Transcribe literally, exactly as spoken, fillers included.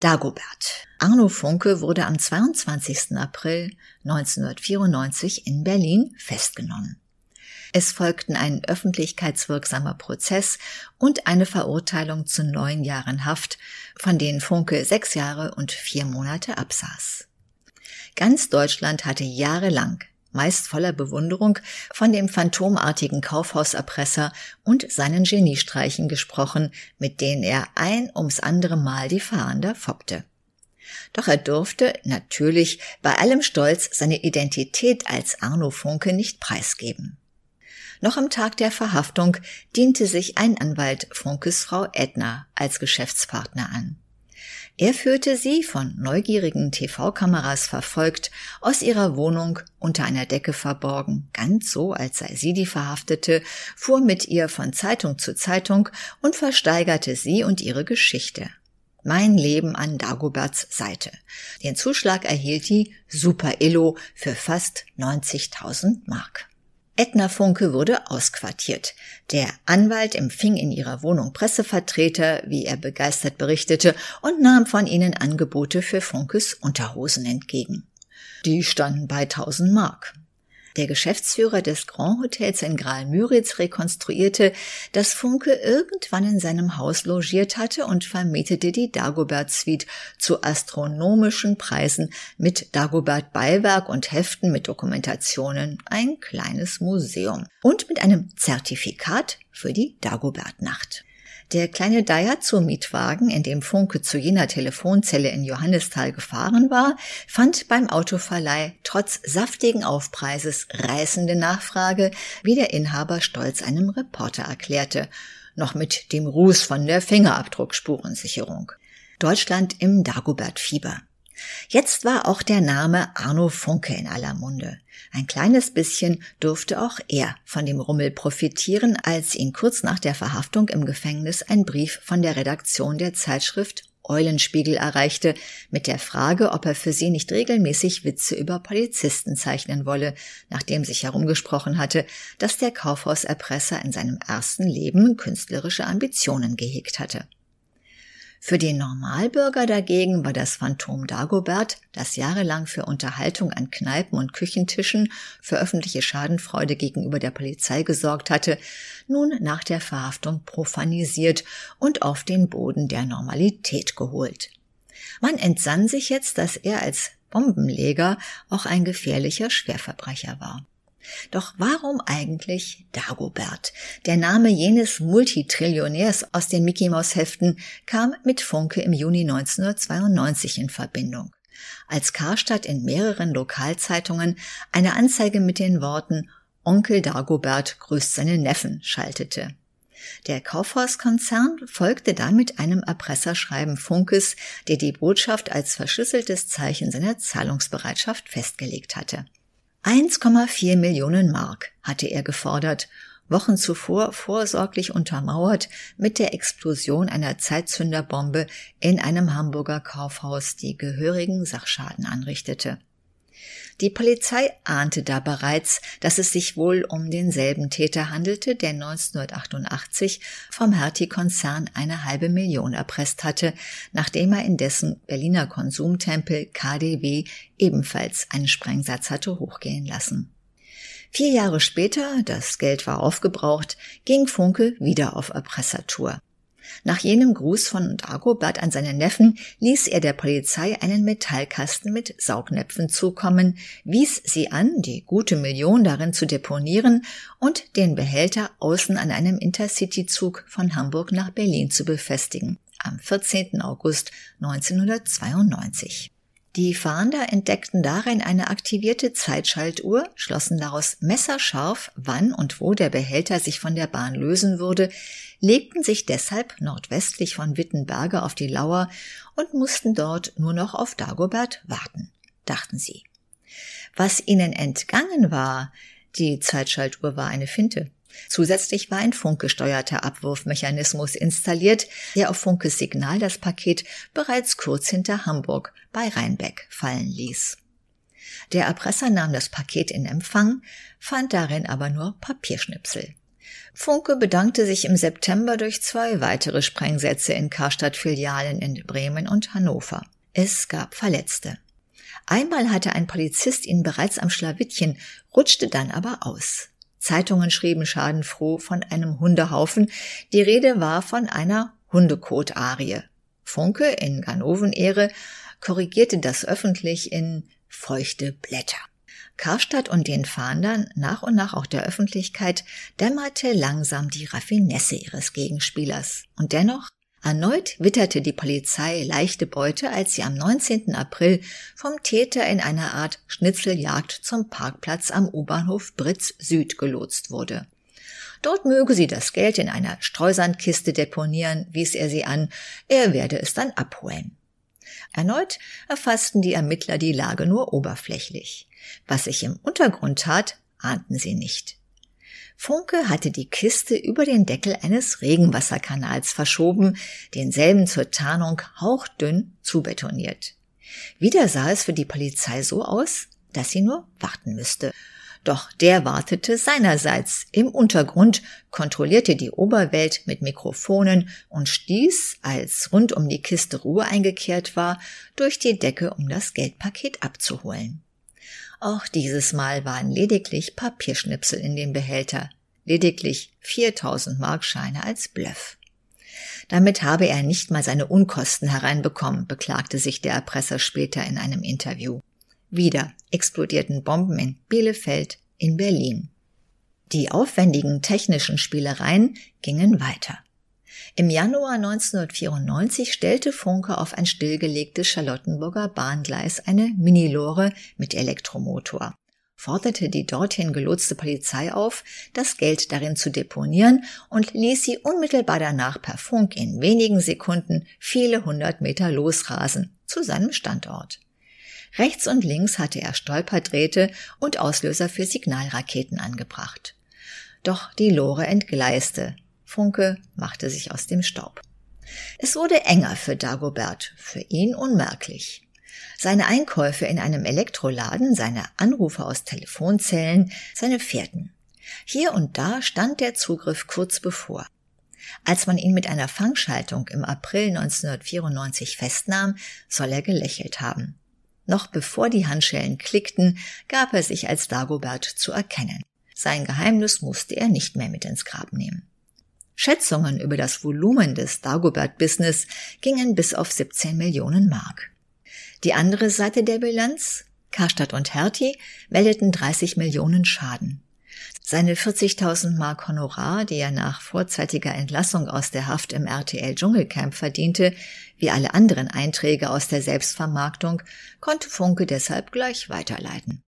Dagobert. Arno Funke wurde am zweiundzwanzigsten April neunzehnhundertvierundneunzig in Berlin festgenommen. Es folgten ein öffentlichkeitswirksamer Prozess und eine Verurteilung zu neun Jahren Haft, von denen Funke sechs Jahre und vier Monate absaß. Ganz Deutschland hatte jahrelang, meist voller Bewunderung, von dem phantomartigen Kaufhauserpresser und seinen Geniestreichen gesprochen, mit denen er ein ums andere Mal die Fahnder foppte. Doch er durfte, natürlich, bei allem Stolz seine Identität als Arno Funke nicht preisgeben. Noch am Tag der Verhaftung diente sich ein Anwalt Funkes Frau Edna als Geschäftspartner an. Er führte sie, von neugierigen T V-Kameras verfolgt, aus ihrer Wohnung unter einer Decke verborgen, ganz so, als sei sie die Verhaftete, fuhr mit ihr von Zeitung zu Zeitung und versteigerte sie und ihre Geschichte. Mein Leben an Dagoberts Seite. Den Zuschlag erhielt die Super Illo für fast neunzigtausend Mark. Edna Funke wurde ausquartiert. Der Anwalt empfing in ihrer Wohnung Pressevertreter, wie er begeistert berichtete, und nahm von ihnen Angebote für Funkes Unterhosen entgegen. Die standen bei tausend Mark. Der Geschäftsführer des Grand Hotels in Graal-Müritz rekonstruierte, dass Funke irgendwann in seinem Haus logiert hatte und vermietete die Dagobert-Suite zu astronomischen Preisen mit Dagobert-Beiwerk und Heften mit Dokumentationen, ein kleines Museum und mit einem Zertifikat für die Dagobert-Nacht. Der kleine Daihatsu-Mietwagen, in dem Funke zu jener Telefonzelle in Johannisthal gefahren war, fand beim Autoverleih trotz saftigen Aufpreises reißende Nachfrage, wie der Inhaber stolz einem Reporter erklärte, noch mit dem Ruß von der Fingerabdruckspurensicherung. Deutschland im Dagobert-Fieber. Jetzt war auch der Name Arno Funke in aller Munde. Ein kleines bisschen durfte auch er von dem Rummel profitieren, als ihn kurz nach der Verhaftung im Gefängnis ein Brief von der Redaktion der Zeitschrift Eulenspiegel erreichte, mit der Frage, ob er für sie nicht regelmäßig Witze über Polizisten zeichnen wolle, nachdem sich herumgesprochen hatte, dass der Kaufhauserpresser in seinem ersten Leben künstlerische Ambitionen gehegt hatte. Für den Normalbürger dagegen war das Phantom Dagobert, das jahrelang für Unterhaltung an Kneipen und Küchentischen, für öffentliche Schadenfreude gegenüber der Polizei gesorgt hatte, nun nach der Verhaftung profanisiert und auf den Boden der Normalität geholt. Man entsann sich jetzt, dass er als Bombenleger auch ein gefährlicher Schwerverbrecher war. Doch warum eigentlich Dagobert? Der Name jenes Multitrillionärs aus den Mickey-Maus-Heften kam mit Funke im Juni neunzehnhundertzweiundneunzig in Verbindung, als Karstadt in mehreren Lokalzeitungen eine Anzeige mit den Worten »Onkel Dagobert grüßt seine Neffen« schaltete. Der Kaufhauskonzern folgte damit einem Erpresserschreiben Funkes, der die Botschaft als verschlüsseltes Zeichen seiner Zahlungsbereitschaft festgelegt hatte. eins Komma vier Millionen Mark hatte er gefordert, Wochen zuvor vorsorglich untermauert mit der Explosion einer Zeitzünderbombe in einem Hamburger Kaufhaus, die gehörigen Sachschaden anrichtete. Die Polizei ahnte da bereits, dass es sich wohl um denselben Täter handelte, der neunzehnhundertachtundachtzig vom Hertie-Konzern eine halbe Million erpresst hatte, nachdem er in dessen Berliner Konsumtempel K D W ebenfalls einen Sprengsatz hatte hochgehen lassen. Vier Jahre später, das Geld war aufgebraucht, ging Funke wieder auf Erpressertour. Nach jenem Gruß von Dagobert an seine Neffen ließ er der Polizei einen Metallkasten mit Saugnäpfen zukommen, wies sie an, die gute Million darin zu deponieren und den Behälter außen an einem Intercity-Zug von Hamburg nach Berlin zu befestigen, am vierzehnten August neunzehnhundertzweiundneunzig. Die Fahnder entdeckten darin eine aktivierte Zeitschaltuhr, schlossen daraus messerscharf, wann und wo der Behälter sich von der Bahn lösen würde, legten sich deshalb nordwestlich von Wittenberge auf die Lauer und mussten dort nur noch auf Dagobert warten, dachten sie. Was ihnen entgangen war, die Zeitschaltuhr war eine Finte. Zusätzlich war ein funkgesteuerter Abwurfmechanismus installiert, der auf Funkes Signal das Paket bereits kurz hinter Hamburg bei Rheinbeck fallen ließ. Der Erpresser nahm das Paket in Empfang, fand darin aber nur Papierschnipsel. Funke bedankte sich im September durch zwei weitere Sprengsätze in Karstadt-Filialen in Bremen und Hannover. Es gab Verletzte. Einmal hatte ein Polizist ihn bereits am Schlawittchen, rutschte dann aber aus. Zeitungen schrieben schadenfroh von einem Hundehaufen, die Rede war von einer Hundekot-Arie. Funke in Ganoven-Ehre korrigierte das öffentlich in feuchte Blätter. Karstadt und den Fahndern, nach und nach auch der Öffentlichkeit, dämmerte langsam die Raffinesse ihres Gegenspielers. Und dennoch, erneut witterte die Polizei leichte Beute, als sie am neunzehnten April vom Täter in einer Art Schnitzeljagd zum Parkplatz am U-Bahnhof Britz Süd gelotst wurde. Dort möge sie das Geld in einer Streusandkiste deponieren, wies er sie an, er werde es dann abholen. Erneut erfassten die Ermittler die Lage nur oberflächlich. Was sich im Untergrund tat, ahnten sie nicht. Funke hatte die Kiste über den Deckel eines Regenwasserkanals verschoben, denselben zur Tarnung hauchdünn zubetoniert. Wieder sah es für die Polizei so aus, dass sie nur warten müsste. Doch der wartete seinerseits im Untergrund, kontrollierte die Oberwelt mit Mikrofonen und stieß, als rund um die Kiste Ruhe eingekehrt war, durch die Decke, um das Geldpaket abzuholen. Auch dieses Mal waren lediglich Papierschnipsel in dem Behälter, lediglich viertausend Markscheine als Bluff. Damit habe er nicht mal seine Unkosten hereinbekommen, beklagte sich der Erpresser später in einem Interview. Wieder explodierten Bomben in Bielefeld, in Berlin. Die aufwendigen technischen Spielereien gingen weiter. Im Januar neunzehnhundertvierundneunzig stellte Funke auf ein stillgelegtes Charlottenburger Bahngleis eine Minilore mit Elektromotor, forderte die dorthin gelotste Polizei auf, das Geld darin zu deponieren und ließ sie unmittelbar danach per Funk in wenigen Sekunden viele hundert Meter losrasen zu seinem Standort. Rechts und links hatte er Stolperdrähte und Auslöser für Signalraketen angebracht. Doch die Lore entgleiste. Funke machte sich aus dem Staub. Es wurde enger für Dagobert, für ihn unmerklich. Seine Einkäufe in einem Elektroladen, seine Anrufe aus Telefonzellen, seine Fährten. Hier und da stand der Zugriff kurz bevor. Als man ihn mit einer Fangschaltung im April neunzehnhundertvierundneunzig festnahm, soll er gelächelt haben. Noch bevor die Handschellen klickten, gab er sich als Dagobert zu erkennen. Sein Geheimnis musste er nicht mehr mit ins Grab nehmen. Schätzungen über das Volumen des Dagobert-Business gingen bis auf siebzehn Millionen Mark. Die andere Seite der Bilanz, Karstadt und Hertie, meldeten dreißig Millionen Schaden. Seine vierzigtausend Mark Honorar, die er nach vorzeitiger Entlassung aus der Haft im R T L Dschungelcamp verdiente, wie alle anderen Einträge aus der Selbstvermarktung, konnte Funke deshalb gleich weiterleiten.